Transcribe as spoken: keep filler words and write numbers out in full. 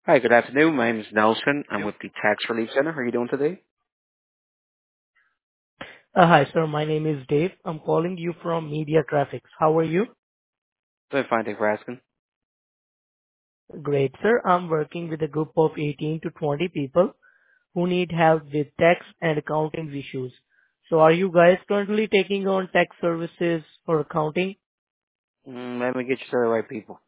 Hi, good afternoon. My name is Nelson. I'm Yep. with the Tax Relief Center. How are you doing today? Uh, Hi, sir. My name is Dave. I'm calling you from Media Traffics. How are you? Doing fine, thanks for asking. Great, sir. I'm working with a group of eighteen to twenty people who need help with tax and accounting issues. So are you guys currently taking on tax services or accounting? Mm, let me get you to the right people.